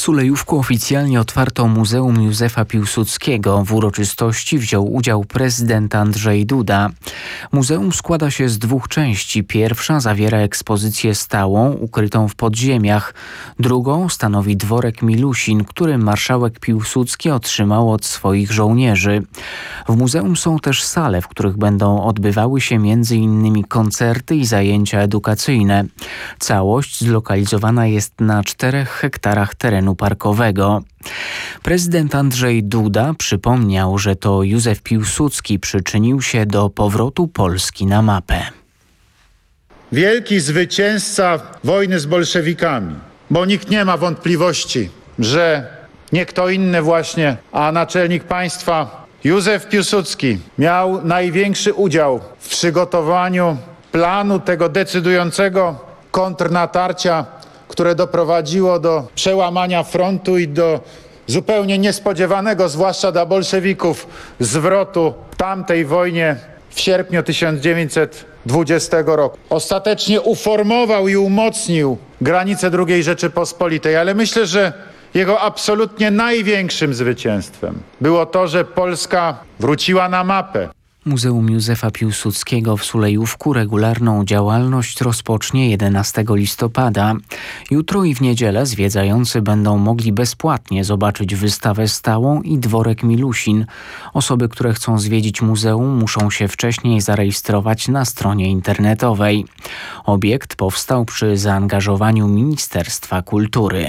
W Sulejówku oficjalnie otwarto Muzeum Józefa Piłsudskiego. W uroczystości wziął udział prezydent Andrzej Duda. Muzeum składa się z dwóch części. Pierwsza zawiera ekspozycję stałą, ukrytą w podziemiach. Drugą stanowi dworek Milusin, który marszałek Piłsudski otrzymał od swoich żołnierzy. W muzeum są też sale, w których będą odbywały się m.in. koncerty i zajęcia edukacyjne. Całość zlokalizowana jest na 4 hektarach terenu parkowego. Prezydent Andrzej Duda przypomniał, że to Józef Piłsudski przyczynił się do powrotu Polski na mapę. Wielki zwycięzca wojny z bolszewikami, bo nikt nie ma wątpliwości, że nie kto inny właśnie, a naczelnik państwa Józef Piłsudski miał największy udział w przygotowaniu planu tego decydującego kontrnatarcia, które doprowadziło do przełamania frontu i do zupełnie niespodziewanego, zwłaszcza dla bolszewików, zwrotu w tamtej wojnie w sierpniu 1920 roku. Ostatecznie uformował i umocnił granice II Rzeczypospolitej, ale myślę, że jego absolutnie największym zwycięstwem było to, że Polska wróciła na mapę. Muzeum Józefa Piłsudskiego w Sulejówku regularną działalność rozpocznie 11 listopada. Jutro i w niedzielę zwiedzający będą mogli bezpłatnie zobaczyć wystawę stałą i dworek Milusin. Osoby, które chcą zwiedzić muzeum, muszą się wcześniej zarejestrować na stronie internetowej. Obiekt powstał przy zaangażowaniu Ministerstwa Kultury.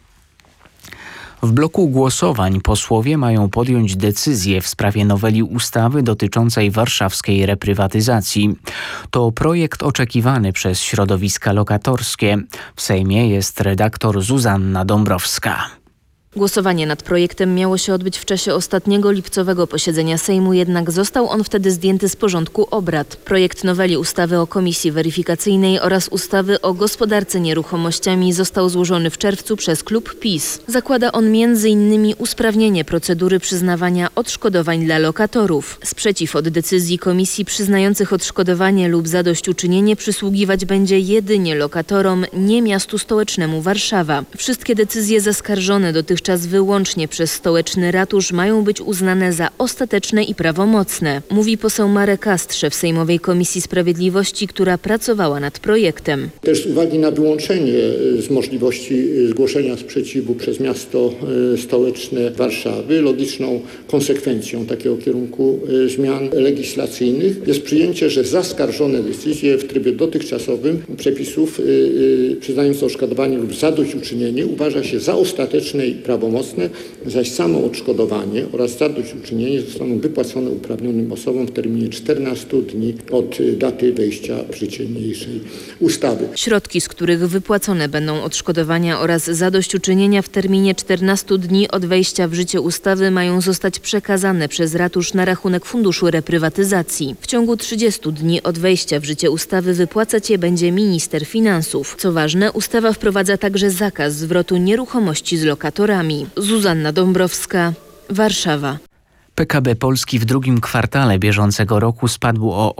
W bloku głosowań posłowie mają podjąć decyzję w sprawie noweli ustawy dotyczącej warszawskiej reprywatyzacji. To projekt oczekiwany przez środowiska lokatorskie. W Sejmie jest redaktor Zuzanna Dąbrowska. Głosowanie nad projektem miało się odbyć w czasie ostatniego lipcowego posiedzenia Sejmu, jednak został on wtedy zdjęty z porządku obrad. Projekt noweli ustawy o Komisji Weryfikacyjnej oraz ustawy o gospodarce nieruchomościami został złożony w czerwcu przez klub PiS. Zakłada on m.in. usprawnienie procedury przyznawania odszkodowań dla lokatorów. Sprzeciw od decyzji komisji przyznających odszkodowanie lub zadośćuczynienie przysługiwać będzie jedynie lokatorom, nie miastu stołecznemu Warszawa. Wszystkie decyzje zaskarżone dotychczas wyłącznie przez stołeczny ratusz mają być uznane za ostateczne i prawomocne, mówi poseł Marek Kast, szef Sejmowej Komisji Sprawiedliwości, która pracowała nad projektem. Też z uwagi na wyłączenie z możliwości zgłoszenia sprzeciwu przez miasto stołeczne Warszawy, logiczną konsekwencją takiego kierunku zmian legislacyjnych jest przyjęcie, że zaskarżone decyzje w trybie dotychczasowym przepisów przyznające odszkodowanie lub zadośćuczynienie uważa się za ostateczne i prawomocne, zaś samo odszkodowanie oraz zadośćuczynienie zostaną wypłacone uprawnionym osobom w terminie 14 dni od daty wejścia w życie niniejszej ustawy. Środki, z których wypłacone będą odszkodowania oraz zadośćuczynienia w terminie 14 dni od wejścia w życie ustawy mają zostać przekazane przez ratusz na rachunek Funduszu Reprywatyzacji. W ciągu 30 dni od wejścia w życie ustawy wypłacać je będzie minister finansów. Co ważne, ustawa wprowadza także zakaz zwrotu nieruchomości z lokatorami. Zuzanna Dąbrowska, Warszawa. PKB Polski w drugim kwartale bieżącego roku spadł o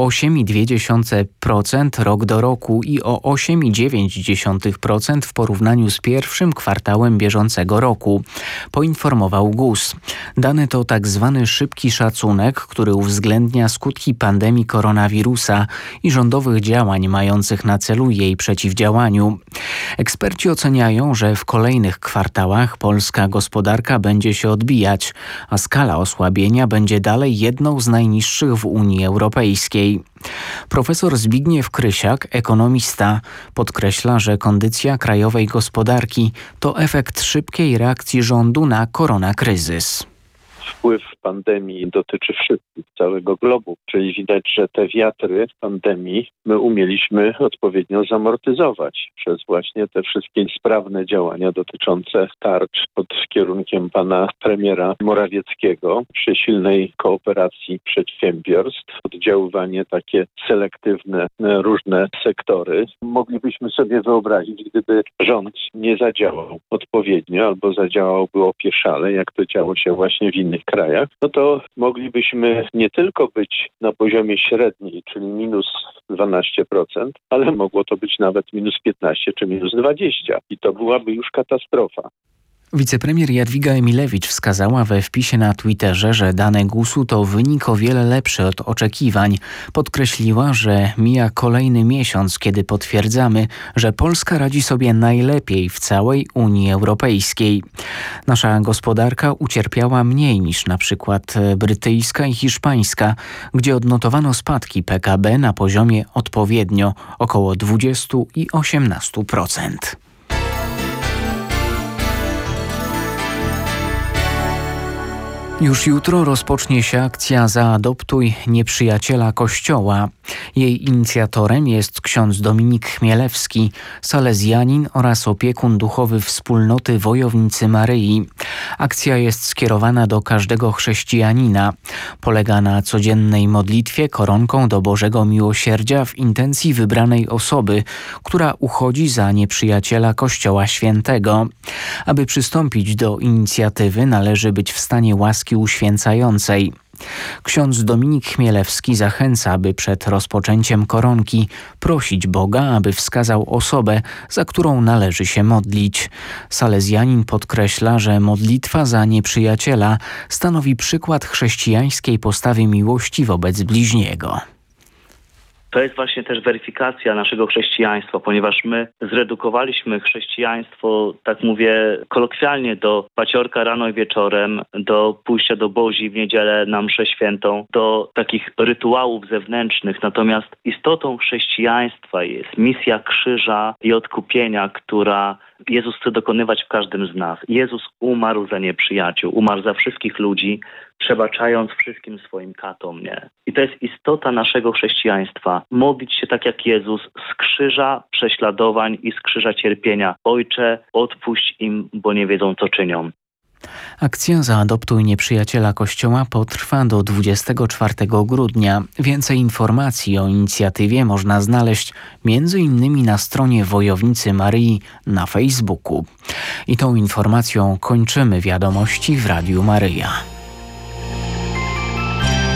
8,2% rok do roku i o 8,9% w porównaniu z pierwszym kwartałem bieżącego roku, poinformował GUS. Dane to tak zwany szybki szacunek, który uwzględnia skutki pandemii koronawirusa i rządowych działań mających na celu jej przeciwdziałaniu. Eksperci oceniają, że w kolejnych kwartałach polska gospodarka będzie się odbijać, a skala osłabienia będzie dalej jedną z najniższych w Unii Europejskiej. Profesor Zbigniew Krysiak, ekonomista, podkreśla, że kondycja krajowej gospodarki to efekt szybkiej reakcji rządu na koronakryzys. Wpływ pandemii dotyczy wszystkich, całego globu, czyli widać, że te wiatry pandemii my umieliśmy odpowiednio zamortyzować przez właśnie te wszystkie sprawne działania dotyczące tarcz pod kierunkiem pana premiera Morawieckiego, przy silnej kooperacji przedsiębiorstw, oddziaływanie takie selektywne, różne sektory. Moglibyśmy sobie wyobrazić, gdyby rząd nie zadziałał odpowiednio albo zadziałałby opieszale, jak to działo się właśnie w innych krajach, no to moglibyśmy nie tylko być na poziomie średniej, czyli minus 12%, ale mogło to być nawet minus 15 czy minus 20 i to byłaby już katastrofa. Wicepremier Jadwiga Emilewicz wskazała we wpisie na Twitterze, że dane GUS-u to wynik o wiele lepszy od oczekiwań. Podkreśliła, że mija kolejny miesiąc, kiedy potwierdzamy, że Polska radzi sobie najlepiej w całej Unii Europejskiej. Nasza gospodarka ucierpiała mniej niż na przykład brytyjska i hiszpańska, gdzie odnotowano spadki PKB na poziomie odpowiednio około 20 i 18%. Już jutro rozpocznie się akcja Zaadoptuj nieprzyjaciela Kościoła. Jej inicjatorem jest ksiądz Dominik Chmielewski, salezjanin oraz opiekun duchowy wspólnoty Wojownicy Maryi. Akcja jest skierowana do każdego chrześcijanina. Polega na codziennej modlitwie koronką do Bożego Miłosierdzia w intencji wybranej osoby, która uchodzi za nieprzyjaciela Kościoła Świętego. Aby przystąpić do inicjatywy, należy być w stanie łaski uświęcającej. Ksiądz Dominik Chmielewski zachęca, by przed rozpoczęciem koronki prosić Boga, aby wskazał osobę, za którą należy się modlić. Salezjanin podkreśla, że modlitwa za nieprzyjaciela stanowi przykład chrześcijańskiej postawy miłości wobec bliźniego. To jest właśnie też weryfikacja naszego chrześcijaństwa, ponieważ my zredukowaliśmy chrześcijaństwo, tak mówię kolokwialnie, do paciorka rano i wieczorem, do pójścia do bozi w niedzielę na mszę świętą, do takich rytuałów zewnętrznych. Natomiast istotą chrześcijaństwa jest misja krzyża i odkupienia, która Jezus chce dokonywać w każdym z nas. Jezus umarł za nieprzyjaciół, umarł za wszystkich ludzi, przebaczając wszystkim swoim katom, nie? I to jest istota naszego chrześcijaństwa. Modlić się tak jak Jezus z krzyża prześladowań i z krzyża cierpienia. Ojcze, odpuść im, bo nie wiedzą, co czynią. Akcja Zaadoptuj nieprzyjaciela Kościoła potrwa do 24 grudnia. Więcej informacji o inicjatywie można znaleźć m.in. na stronie Wojownicy Maryi na Facebooku. I tą informacją kończymy wiadomości w Radiu Maryja.